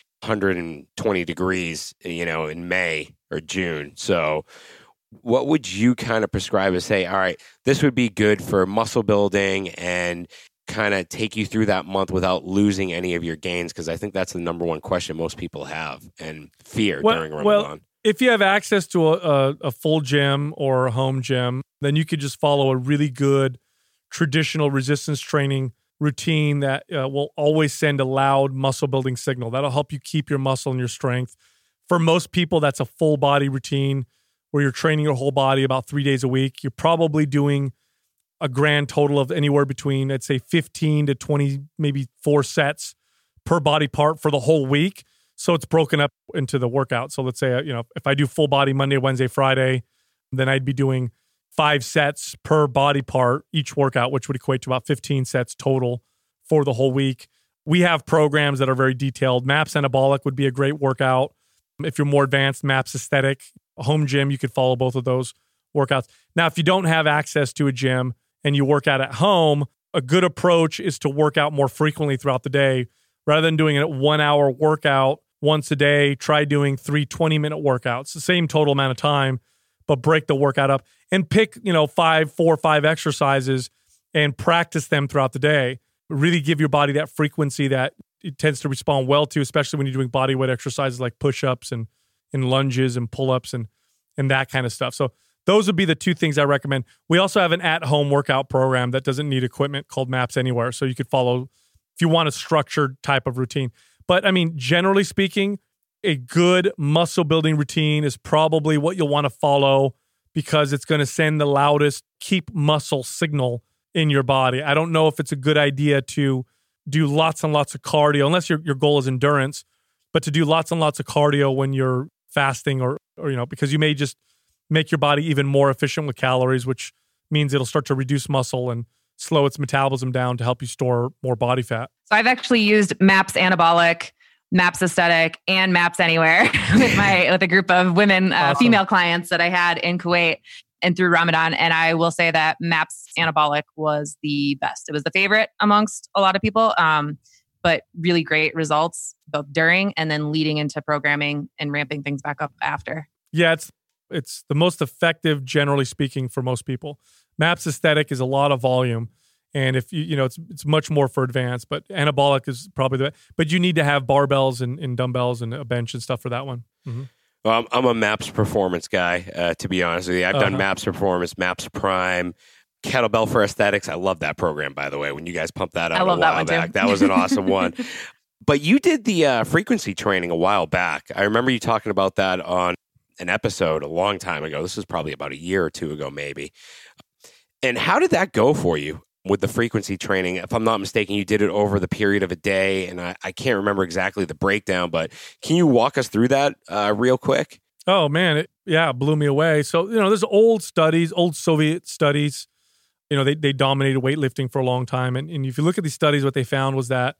120 degrees, in May or June. So what would you kind of prescribe as say, all right, this would be good for muscle building and kind of take you through that month without losing any of your gains? Because I think that's the number one question most people have and fear during Ramadan. Well, if you have access to a full gym or a home gym, then you could just follow a really good traditional resistance training routine that will always send a loud muscle building signal. That'll help you keep your muscle and your strength. For most people, that's a full body routine where you're training your whole body about 3 days a week. You're probably doing a grand total of anywhere between, I'd say, 15 to 20, maybe 4 sets per body part for the whole week. So it's broken up into the workout. So let's say, if I do full body Monday, Wednesday, Friday, then I'd be doing 5 sets per body part each workout, which would equate to about 15 sets total for the whole week. We have programs that are very detailed. MAPS Anabolic would be a great workout. If you're more advanced, MAPS Aesthetic, a home gym, you could follow both of those workouts. Now, if you don't have access to a gym and you work out at home, a good approach is to work out more frequently throughout the day. Rather than doing a 1 hour workout once a day, try doing 3 20-minute workouts, the same total amount of time, but break the workout up and pick, 4 or 5 exercises and practice them throughout the day. Really give your body that frequency that it tends to respond well to, especially when you're doing body weight exercises like push-ups and lunges and pull-ups and that kind of stuff. So those would be the 2 things I recommend. We also have an at-home workout program that doesn't need equipment called MAPS Anywhere. So you could follow if you want a structured type of routine. But generally speaking, a good muscle building routine is probably what you'll want to follow because it's going to send the loudest keep muscle signal in your body. I don't know if it's a good idea to do lots and lots of cardio, unless your goal is endurance, but to do lots and lots of cardio when you're fasting or because you may just make your body even more efficient with calories, which means it'll start to reduce muscle and slow its metabolism down to help you store more body fat. So I've actually used MAPS Anabolic, MAPS Aesthetic, and MAPS Anywhere with a group of women, awesome. Female clients that I had in Kuwait and through Ramadan. And I will say that MAPS Anabolic was the best. It was the favorite amongst a lot of people, but really great results both during and then leading into programming and ramping things back up after. Yeah, it's the most effective, generally speaking, for most people. MAPS Aesthetic is a lot of volume. And if it's much more for advanced, but anabolic is probably the, but you need to have barbells and dumbbells and a bench and stuff for that one. Mm-hmm. Well, I'm a MAPS Performance guy, to be honest with you. I've done MAPS Performance, MAPS Prime, Kettlebell for Aesthetics. I love that program, by the way, when you guys pumped that out a while back. That was an awesome one. But you did the frequency training a while back. I remember you talking about that on an episode a long time ago. This was probably about a year or 2 ago, maybe. And how did that go for you with the frequency training? If I'm not mistaken, you did it over the period of a day, and I can't remember exactly the breakdown, but can you walk us through that real quick? Oh, man. It blew me away. So, there's old Soviet studies, they dominated weightlifting for a long time. And if you look at these studies, what they found was that,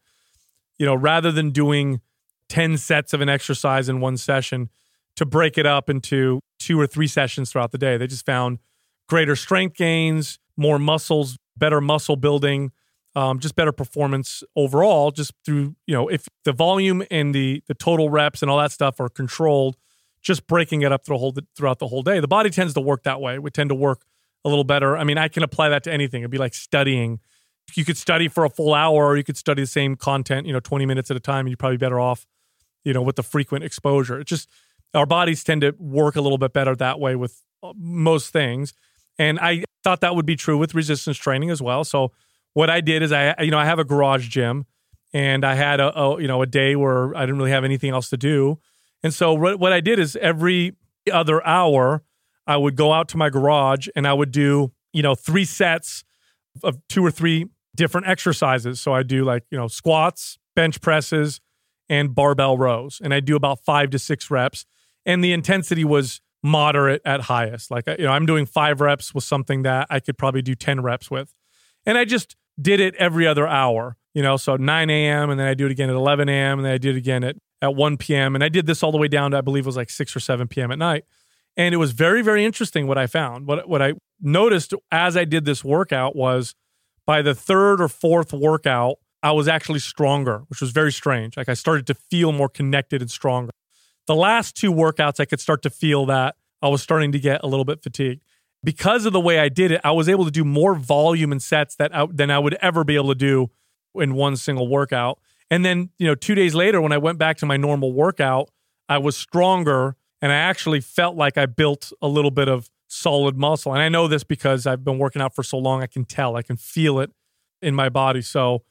rather than doing 10 sets of an exercise in one session, to break it up into 2 or 3 sessions throughout the day, they just found greater strength gains, more muscles, better muscle building, just better performance overall, just through, if the volume and the total reps and all that stuff are controlled, just breaking it up throughout the whole day. The body tends to work that way. We tend to work a little better. I can apply that to anything. It'd be like studying. You could study for a full hour, or you could study the same content, 20 minutes at a time, and you're probably better off, with the frequent exposure. It's just our bodies tend to work a little bit better that way with most things. And I thought that would be true with resistance training as well. So what I did is I have a garage gym, and I had a day where I didn't really have anything else to do. And so what I did is every other hour, I would go out to my garage and I would do, 3 sets of 2 or 3 different exercises. So I do squats, bench presses, and barbell rows. And I do about 5 to 6 reps. And the intensity was moderate at highest. I'm doing 5 reps with something that I could probably do 10 reps with. And I just did it every other hour, so 9 a.m. and then I do it again at 11 a.m. and then I did it again at 1 p.m. And I did this all the way down to, I believe it was like 6 or 7 p.m. at night. And it was very, very interesting what I found. What I noticed as I did this workout was by the third or fourth workout, I was actually stronger, which was very strange. Like I started to feel more connected and stronger. The last 2 workouts, I could start to feel that I was starting to get a little bit fatigued. Because of the way I did it, I was able to do more volume and sets than I would ever be able to do in one single workout. And then, 2 days later, when I went back to my normal workout, I was stronger and I actually felt like I built a little bit of solid muscle. And I know this because I've been working out for so long, I can tell, I can feel it in my body. So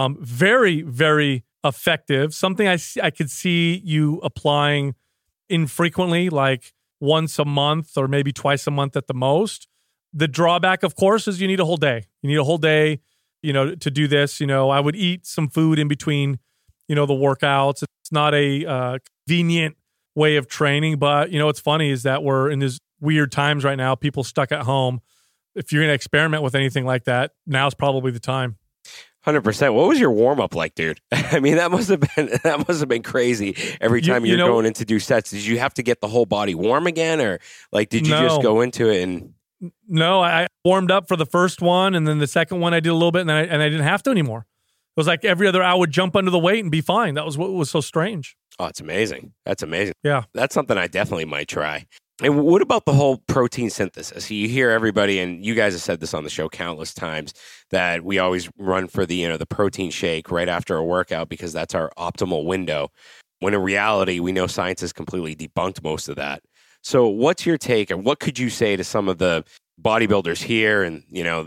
very, very effective. Something I could see you applying infrequently, like once a month or maybe twice a month at the most. The drawback, of course, is you need a whole day. You need a whole day, to do this. I would eat some food in between, the workouts. It's not a convenient way of training, but, what's funny is that we're in these weird times right now, people stuck at home. If you're going to experiment with anything like that, now's probably the time. 100%. What was your warm up like, dude? I mean, that must have been crazy. Every time you're going in to do sets, did you have to get the whole body warm again, or like did you just go into it and? No, I warmed up for the first one, and then the second one I did a little bit, and I didn't have to anymore. It was like every other hour I would jump under the weight and be fine. That was what was so strange. Oh, it's amazing. That's amazing. Yeah, that's something I definitely might try. And what about the whole protein synthesis? You hear everybody, and you guys have said this on the show countless times, that we always run for the protein shake right after a workout because that's our optimal window. When in reality, we know science has completely debunked most of that. So what's your take, and what could you say to some of the bodybuilders here and,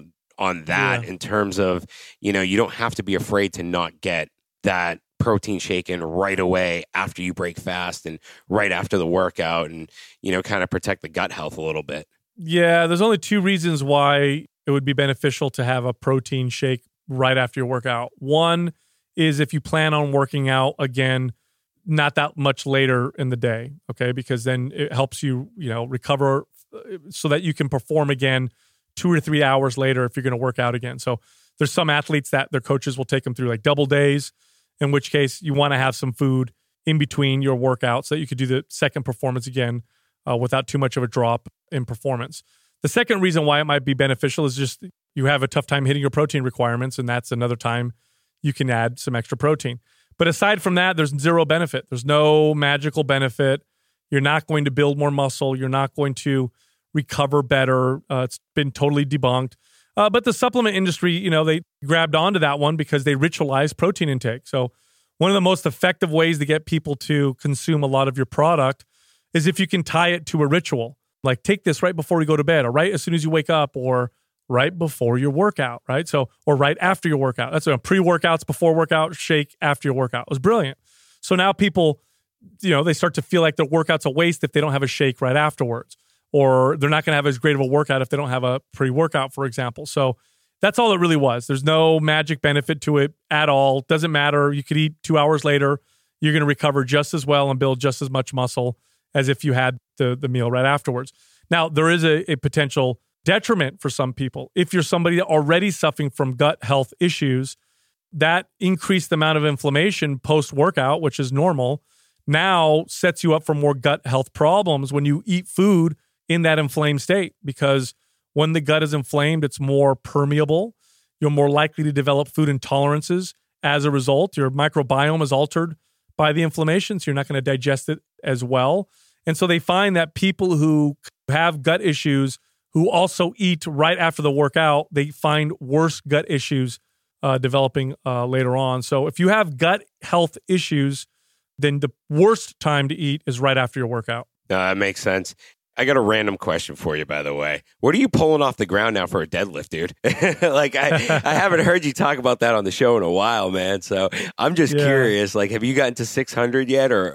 on that in terms of, you don't have to be afraid to not get that protein shake in right away after you break fast and right after the workout and, kind of protect the gut health a little bit? Yeah, there's only 2 reasons why it would be beneficial to have a protein shake right after your workout. One is if you plan on working out again, not that much later in the day, okay? Because then it helps you, recover so that you can perform again 2 or 3 hours later if you're going to work out again. So there's some athletes that their coaches will take them through like double days, in which case you want to have some food in between your workouts so that you could do the second performance again without too much of a drop in performance. The second reason why it might be beneficial is just you have a tough time hitting your protein requirements, and that's another time you can add some extra protein. But aside from that, there's zero benefit. There's no magical benefit. You're not going to build more muscle. You're not going to recover better. It's been totally debunked. But the supplement industry, they grabbed onto that one because they ritualized protein intake. So one of the most effective ways to get people to consume a lot of your product is if you can tie it to a ritual. Like take this right before you go to bed, or right as soon as you wake up, or right before your workout, right? So, or right after your workout. That's pre-workouts, before workout, shake after your workout. It was brilliant. So now people, they start to feel like their workout's a waste if they don't have a shake right afterwards, or they're not going to have as great of a workout if they don't have a pre-workout, for example. So that's all it really was. There's no magic benefit to it at all. Doesn't matter. You could eat 2 hours later. You're going to recover just as well and build just as much muscle as if you had the meal right afterwards. Now, there is a potential detriment for some people. If you're somebody already suffering from gut health issues, that increased amount of inflammation post-workout, which is normal, now sets you up for more gut health problems when you eat food in that inflamed state, because when the gut is inflamed, it's more permeable. You're more likely to develop food intolerances. As a result, your microbiome is altered by the inflammation, so you're not going to digest it as well. And so they find that people who have gut issues who also eat right after the workout, they find worse gut issues developing later on. So if you have gut health issues, then the worst time to eat is right after your workout. That makes sense. I got a random question for you, by the way. What are you pulling off the ground now for a deadlift, dude? Like, I haven't heard you talk about that on the show in a while, man. So I'm just curious. Like, have you gotten to 600 yet? Or,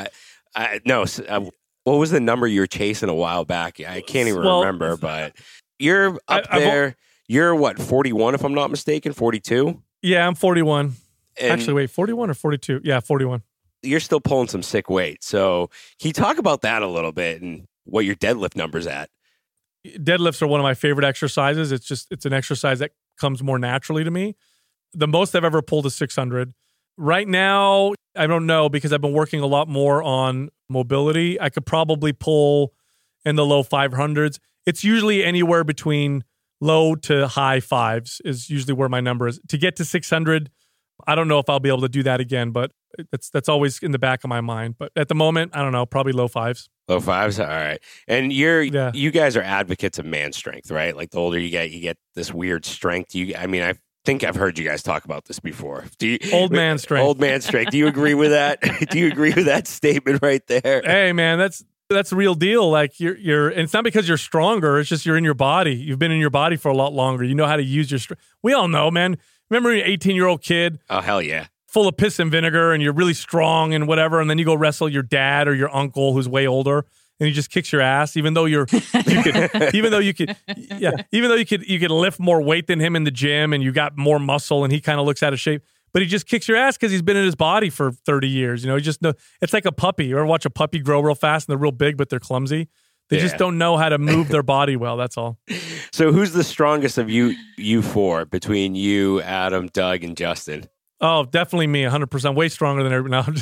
what was the number you were chasing a while back? I can't even remember, but you're up there. You're what, 41, if I'm not mistaken? 42? Yeah, I'm 41. Actually, wait, 41 or 42? Yeah, 41. You're still pulling some sick weight. So can you talk about that a little bit and what your deadlift number's at? Deadlifts are one of my favorite exercises. It's an exercise that comes more naturally to me. The most I've ever pulled is 600. Right now, I don't know because I've been working a lot more on mobility. I could probably pull in the low 500s. It's usually anywhere between low to high fives is usually where my number is. To get to 600, I don't know if I'll be able to do that again, but that's always in the back of my mind. But at the moment, I don't know, probably low fives. Low fives? All right. And you guys are advocates of man strength, right? Like the older you get this weird strength. I think I've heard you guys talk about this before. Old man strength. Old man strength. Do you agree with that? Do you agree with that statement right there? Hey, man, that's the real deal. Like you're and it's not because you're stronger. It's just you're in your body. You've been in your body for a lot longer. You know how to use your strength. We all know, man. Remember an 18-year-old kid? Oh, hell yeah. Full of piss and vinegar, and you're really strong and whatever, and then you go wrestle your dad or your uncle who's way older, and he just kicks your ass, even though you could lift more weight than him in the gym, and you got more muscle, and he kind of looks out of shape. But he just kicks your ass because he's been in his body for 30 years. You know, it's like a puppy. You ever watch a puppy grow real fast and they're real big, but they're clumsy? They just don't know how to move their body well. That's all. So who's the strongest of you four between you, Adam, Doug, and Justin? Oh, definitely me. 100%. Way stronger than everyone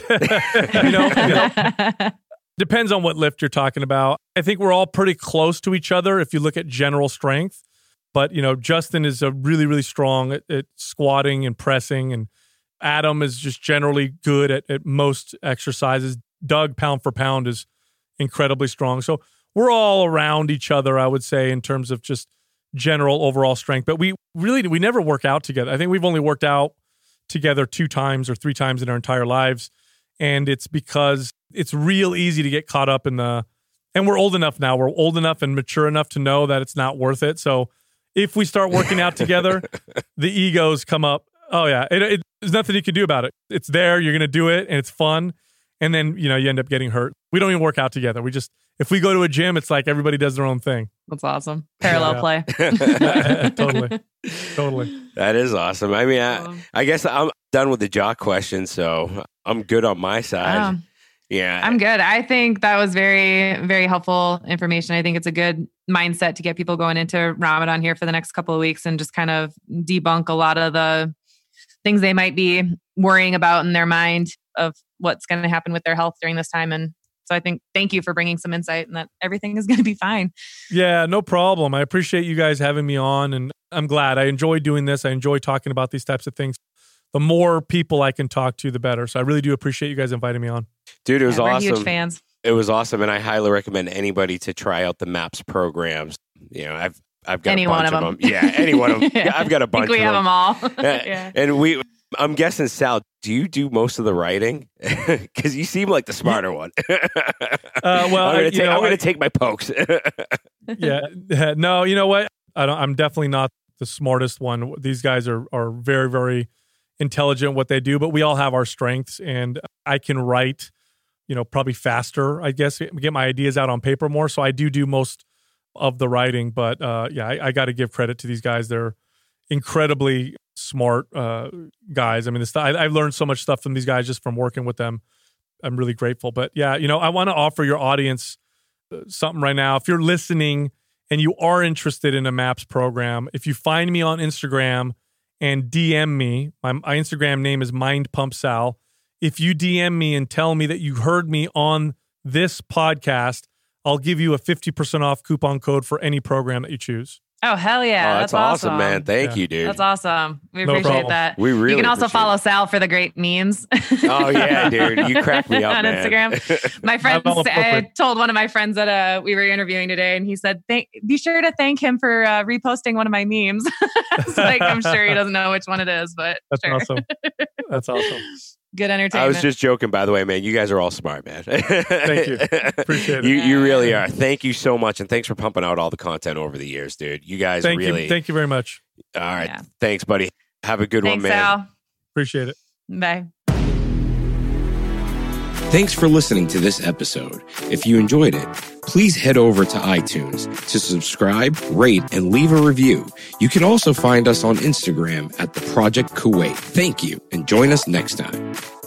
else. Depends on what lift you're talking about. I think we're all pretty close to each other if you look at general strength. But, Justin is a really, really strong at squatting and pressing. And Adam is just generally good at most exercises. Doug, pound for pound, is incredibly strong. So we're all around each other, I would say, in terms of just general overall strength. But we never work out together. I think we've only worked out together 2 times or 3 times in our entire lives. And it's because it's real easy to get caught up in and we're old enough now. We're old enough and mature enough to know that it's not worth it. So if we start working out together, the egos come up. Oh yeah. There's nothing you can do about it. It's there. You're going to do it and it's fun. And then, you end up getting hurt. We don't even work out together. If we go to a gym, it's like everybody does their own thing. That's awesome. Parallel play. Totally. That is awesome. I mean, I guess I'm done with the jock question, so I'm good on my side. Yeah. I'm good. I think that was very, very helpful information. I think it's a good mindset to get people going into Ramadan here for the next couple of weeks and just kind of debunk a lot of the things they might be worrying about in their mind of what's going to happen with their health during this time. And so I think thank you for bringing some insight and that everything is going to be fine. Yeah, no problem. I appreciate you guys having me on, and I'm glad. I enjoy doing this. I enjoy talking about these types of things. The more people I can talk to, the better. So I really do appreciate you guys inviting me on. Dude, it was awesome. We're huge fans. It was awesome, and I highly recommend anybody to try out the MAPS programs. I've got any a bunch of them. Yeah, any one of them. Yeah, I've got a bunch of them. We have them all. Yeah. And I'm guessing, Sal, do you do most of the writing? Because you seem like the smarter one. I'm going to take my pokes. Yeah. No, you know what? I'm definitely not the smartest one. These guys are very, very intelligent what they do, but we all have our strengths, and I can write, probably faster, I guess, get my ideas out on paper more. So I do most of the writing, but I got to give credit to these guys. They're incredibly smart guys. I mean, I've learned so much stuff from these guys just from working with them. I'm really grateful. But yeah, I want to offer your audience something right now. If you're listening and you are interested in a MAPS program, if you find me on Instagram and DM me, my Instagram name is MindPumpSal. If you DM me and tell me that you heard me on this podcast, I'll give you a 50% off coupon code for any program that you choose. Oh, hell yeah. Oh, that's awesome, man. Thank you, dude. That's awesome. We appreciate that. We really You can also follow Sal for the great memes. Oh, yeah, dude. You crack me up, on man. Instagram. My friends, I told one of my friends that we were interviewing today, and he said, be sure to thank him for reposting one of my memes. It's like, I'm sure he doesn't know which one it is, but that's sure. awesome. That's awesome. Good entertainment. I was just joking, by the way, man. You guys are all smart, man. Thank you. Appreciate it. You really are. Thank you so much. And thanks for pumping out all the content over the years, dude. You guys Thank you very much. All right. Yeah. Thanks, buddy. Have a good one, man. Sal. Appreciate it. Bye. Thanks for listening to this episode. If you enjoyed it, please head over to iTunes to subscribe, rate, and leave a review. You can also find us on Instagram at The Project Kuwait. Thank you, and join us next time.